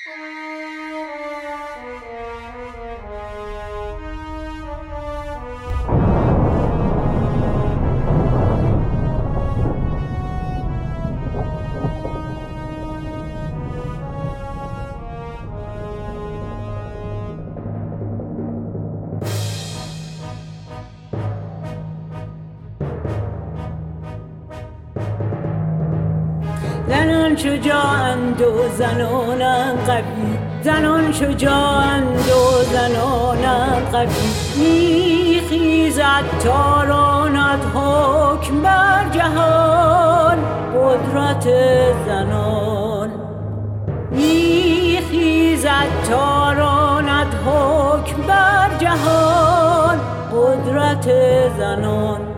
زنان شجاعند و زنانند قوی، زنان شجاعند و زنانند قوی. میخیزد تا راند حکم بر جهان قدرت زنان. میخیزد تا راند حکم بر جهان قدرت زنان.